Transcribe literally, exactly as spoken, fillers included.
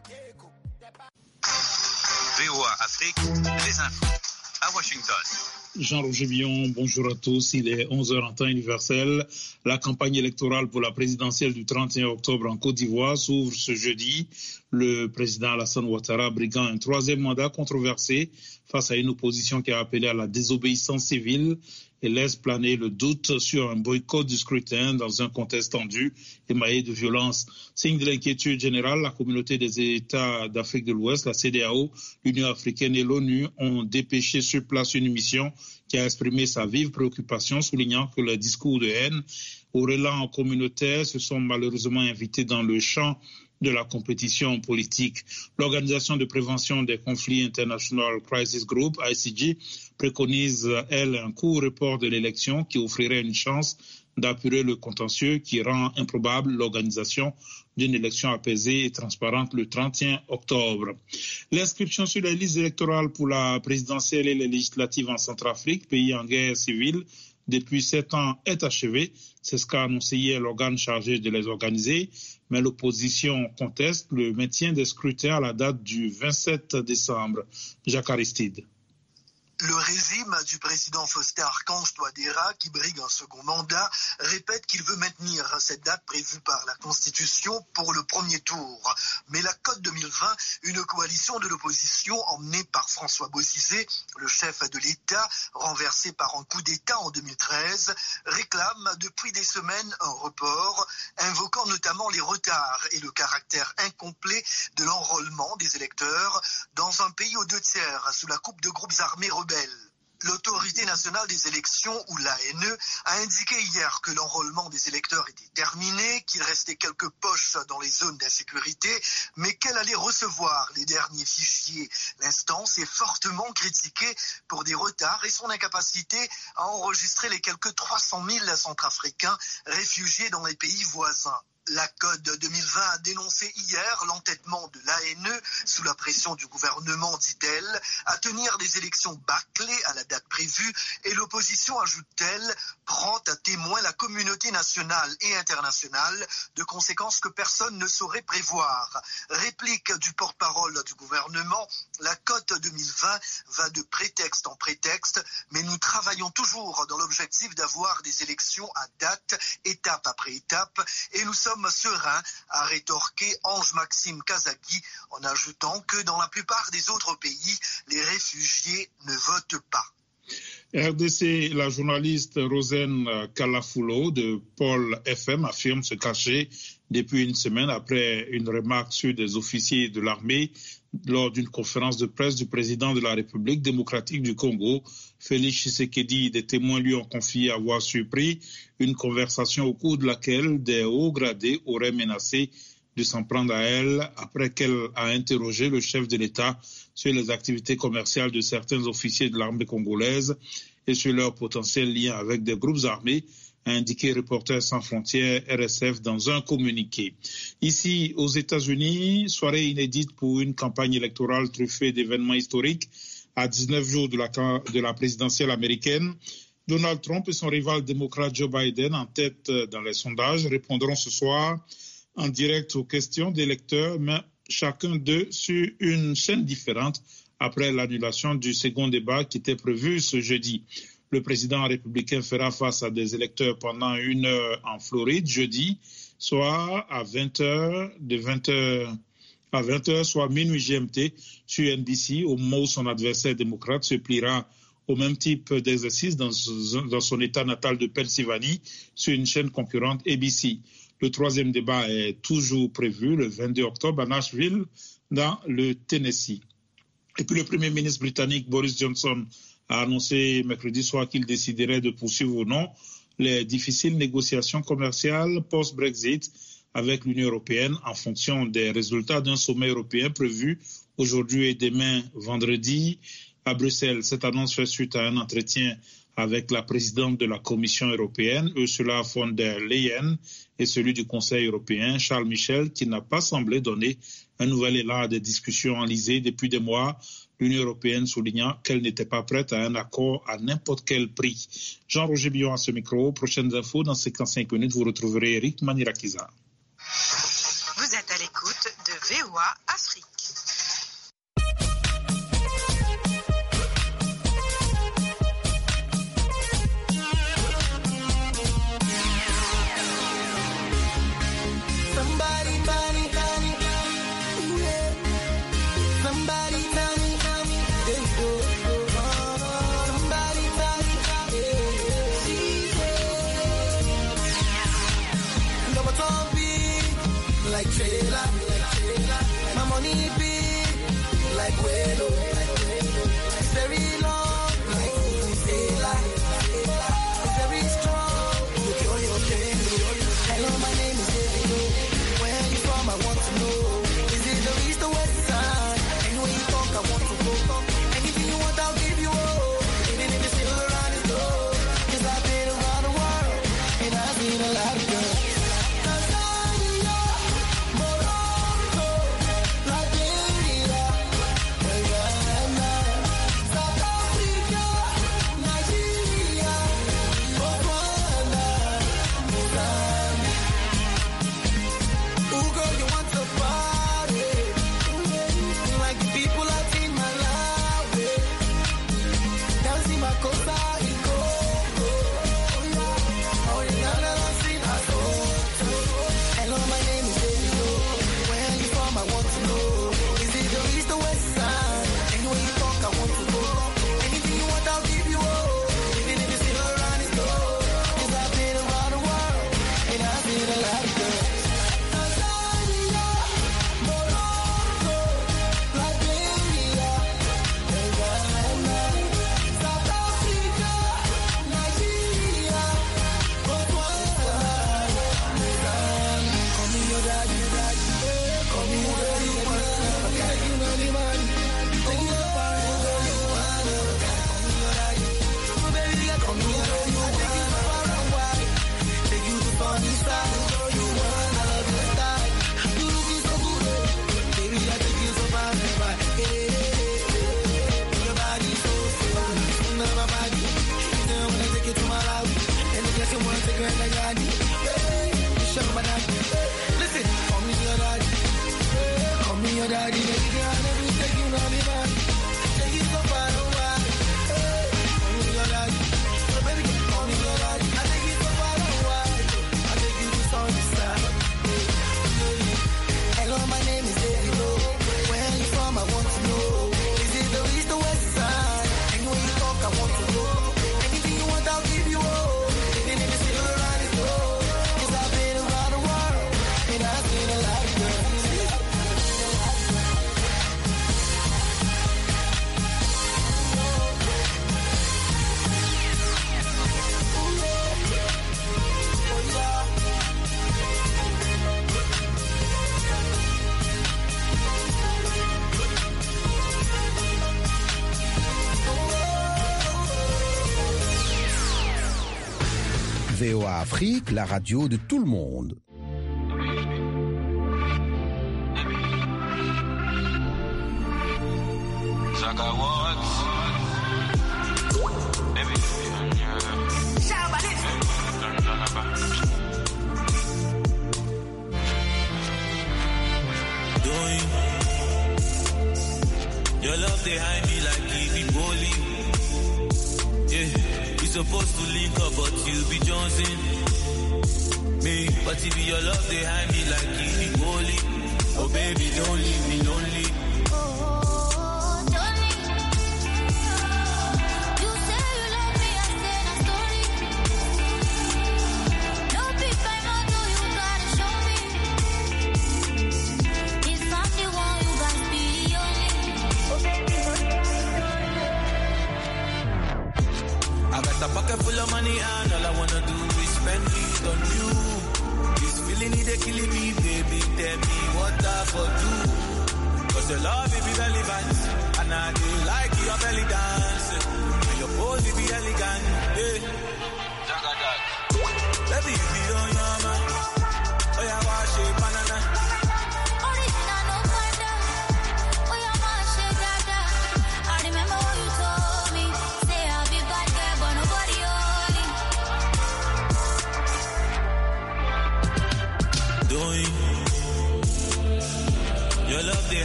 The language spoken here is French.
V O A Afrique, les infos à Washington. Jean-Roger Billon, bonjour à tous. Il est onze heures en temps universel. La campagne électorale pour la présidentielle du trente et un octobre en Côte d'Ivoire s'ouvre ce jeudi. Le président Alassane Ouattara briguant un troisième mandat controversé face à une opposition qui a appelé à la désobéissance civile et laisse planer le doute sur un boycott du scrutin dans un contexte tendu émaillé de violence. Signe de l'inquiétude générale, la communauté des États d'Afrique de l'Ouest, la C E D E A O, l'Union africaine et l'ONU ont dépêché sur place une mission qui a exprimé sa vive préoccupation, soulignant que les discours de haine au relent communautaire se sont malheureusement invités dans le champ de la compétition politique. L'Organisation de prévention des conflits International Crisis Group, I C G, préconise, elle, un court report de l'élection qui offrirait une chance d'apurer le contentieux qui rend improbable l'organisation d'une élection apaisée et transparente le trente et un octobre. L'inscription sur les listes électorales pour la présidentielle et les législatives en Centrafrique, pays en guerre civile depuis sept ans, est achevée. C'est ce qu'a annoncé hier l'organe chargé de les organiser. Mais l'opposition conteste le maintien des scrutins à la date du vingt-sept décembre. Jacques Aristide. Le régime du président Faustin Archange Touadéra, qui brigue un second mandat, répète qu'il veut maintenir cette date prévue par la Constitution pour le premier tour. Mais la Côte deux mille vingt, une coalition de l'opposition emmenée par François Bozizé, le chef de l'État, renversé par un coup d'État en deux mille treize, réclame depuis des semaines un report, invoquant notamment les retards et le caractère incomplet de l'enrôlement des électeurs dans un pays aux deux tiers sous la coupe de groupes armés rebelles. L'Autorité nationale des élections, ou l'A N E, a indiqué hier que l'enrôlement des électeurs était terminé, qu'il restait quelques poches dans les zones d'insécurité, mais qu'elle allait recevoir les derniers fichiers. L'instance est fortement critiquée pour des retards et son incapacité à enregistrer les quelques trois cent mille Centrafricains réfugiés dans les pays voisins. La Côte deux mille vingt a dénoncé hier l'entêtement de l'A N E, sous la pression du gouvernement, dit-elle, à tenir des élections bâclées à la date prévue, et l'opposition, ajoute-t-elle, prend à témoin la communauté nationale et internationale de conséquences que personne ne saurait prévoir. Réplique du porte-parole du gouvernement, la Côte deux mille vingt va de prétexte en prétexte, mais nous travaillons toujours dans l'objectif d'avoir des élections à date, étape après étape, et nous sommes serein, a rétorqué Ange-Maxime Kazagui en ajoutant que dans la plupart des autres pays, les réfugiés ne votent pas. R D C, la journaliste Rosane Kalafulo de Paul F M affirme se cacher depuis une semaine après une remarque sur des officiers de l'armée lors d'une conférence de presse du président de la République démocratique du Congo, Félix Tshisekedi. Des témoins lui ont confié avoir surpris une conversation au cours de laquelle des hauts gradés auraient menacé de s'en prendre à elle après qu'elle a interrogé le chef de l'État sur les activités commerciales de certains officiers de l'armée congolaise et sur leur potentiel lien avec des groupes armés, a indiqué Reporters sans frontières R S F dans un communiqué. Ici, aux États-Unis, soirée inédite pour une campagne électorale truffée d'événements historiques à dix-neuf jours de la, de la présidentielle américaine. Donald Trump et son rival démocrate Joe Biden, en tête dans les sondages, répondront ce soir en direct aux questions des électeurs, mais chacun d'eux sur une chaîne différente après l'annulation du second débat qui était prévu ce jeudi. Le président républicain fera face à des électeurs pendant une heure en Floride jeudi, soit à vingt heures, de vingt heures à vingt heures, soit minuit G M T sur N B C, au moment où son adversaire démocrate se pliera au même type d'exercice dans, dans son état natal de Pennsylvanie sur une chaîne concurrente A B C. Le troisième débat est toujours prévu le vingt-deux octobre à Nashville, dans le Tennessee. Et puis le Premier ministre britannique Boris Johnson a annoncé mercredi soir qu'il déciderait de poursuivre ou non les difficiles négociations commerciales post-Brexit avec l'Union européenne en fonction des résultats d'un sommet européen prévu aujourd'hui et demain vendredi à Bruxelles. Cette annonce fait suite à un entretien avec la présidente de la Commission européenne, Ursula von der Leyen, et celui du Conseil européen, Charles Michel, qui n'a pas semblé donner un nouvel élan à des discussions enlisées depuis des mois, l'Union européenne soulignant qu'elle n'était pas prête à un accord à n'importe quel prix. Jean-Roger Billon à ce micro. Prochaines infos dans cinquante-cinq minutes, vous retrouverez Eric Manirakiza. Vous êtes à l'écoute de V O A Afrique. V O A Afrique, la radio de tout le monde. Your love behind me like Kiwi bowling. Yeah, we supposed to link up, but you be Johnson. Me, but if your love behind me like Kiwi bowling. Oh baby, don't leave me lonely. A pocket full of money and all I wanna do is spend it on you. This feeling it they killing me, baby. Tell me what I for do. Cause your love it be relevant and I do like